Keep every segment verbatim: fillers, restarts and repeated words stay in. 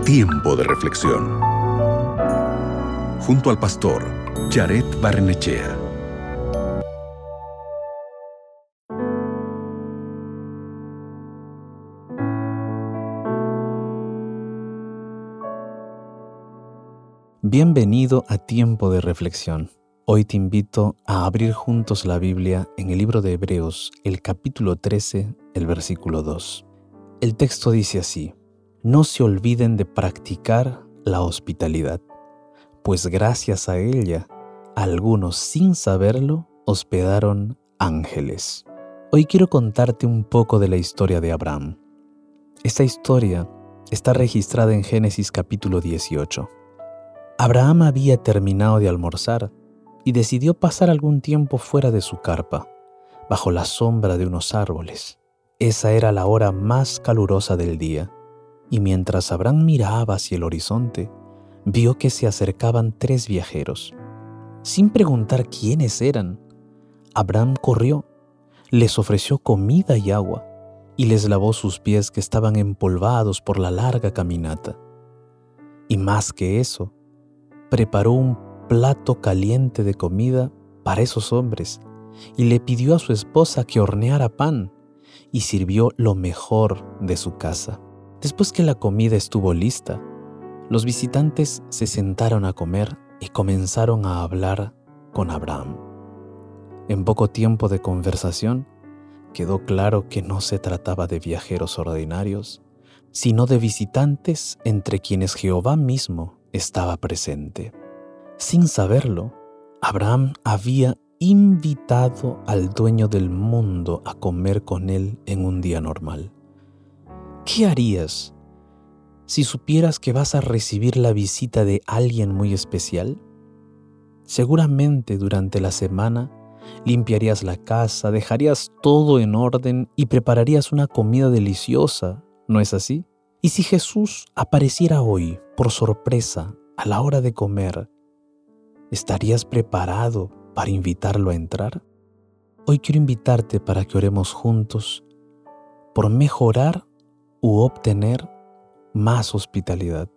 Tiempo de reflexión. Junto al pastor Jared Barrenechea. Bienvenido a Tiempo de Reflexión. Hoy te invito a abrir juntos la Biblia en el libro de Hebreos, el capítulo trece, el versículo dos. El texto dice así: No se olviden de practicar la hospitalidad, pues gracias a ella, algunos sin saberlo hospedaron ángeles. Hoy quiero contarte un poco de la historia de Abraham. Esta historia está registrada en Génesis capítulo dieciocho. Abraham había terminado de almorzar y decidió pasar algún tiempo fuera de su carpa, bajo la sombra de unos árboles. Esa era la hora más calurosa del día, y mientras Abraham miraba hacia el horizonte, vio que se acercaban tres viajeros. Sin preguntar quiénes eran, Abraham corrió, les ofreció comida y agua, y les lavó sus pies que estaban empolvados por la larga caminata. Y más que eso, preparó un plato caliente de comida para esos hombres y le pidió a su esposa que horneara pan y sirvió lo mejor de su casa. Después que la comida estuvo lista, los visitantes se sentaron a comer y comenzaron a hablar con Abraham. En poco tiempo de conversación, quedó claro que no se trataba de viajeros ordinarios, sino de visitantes entre quienes Jehová mismo estaba presente. Sin saberlo, Abraham había invitado al dueño del mundo a comer con él en un día normal. ¿Qué harías si supieras que vas a recibir la visita de alguien muy especial? Seguramente durante la semana limpiarías la casa, dejarías todo en orden y prepararías una comida deliciosa, ¿no es así? Y si Jesús apareciera hoy, por sorpresa, a la hora de comer, ¿estarías preparado para invitarlo a entrar? Hoy quiero invitarte para que oremos juntos por mejorar u obtener más hospitalidad,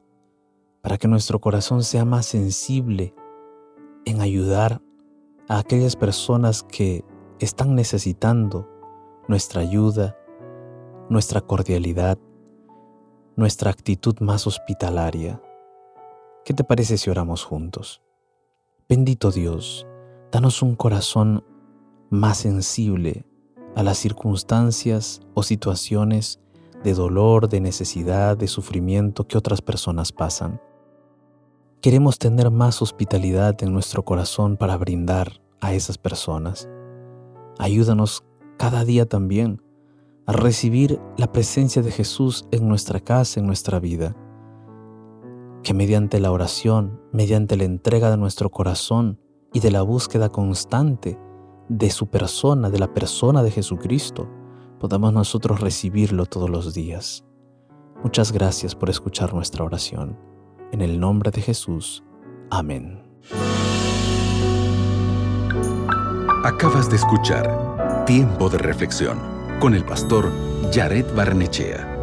para que nuestro corazón sea más sensible en ayudar a aquellas personas que están necesitando nuestra ayuda, nuestra cordialidad, nuestra actitud más hospitalaria. ¿Qué te parece si oramos juntos? Bendito Dios, danos un corazón más sensible a las circunstancias o situaciones de dolor, de necesidad, de sufrimiento que otras personas pasan. Queremos tener más hospitalidad en nuestro corazón para brindar a esas personas. Ayúdanos cada día también a recibir la presencia de Jesús en nuestra casa, en nuestra vida. Que mediante la oración, mediante la entrega de nuestro corazón y de la búsqueda constante de su persona, de la persona de Jesucristo, podamos nosotros recibirlo todos los días. Muchas gracias por escuchar nuestra oración. En el nombre de Jesús. Amén. Acabas de escuchar Tiempo de Reflexión con el pastor Jared Barrenechea.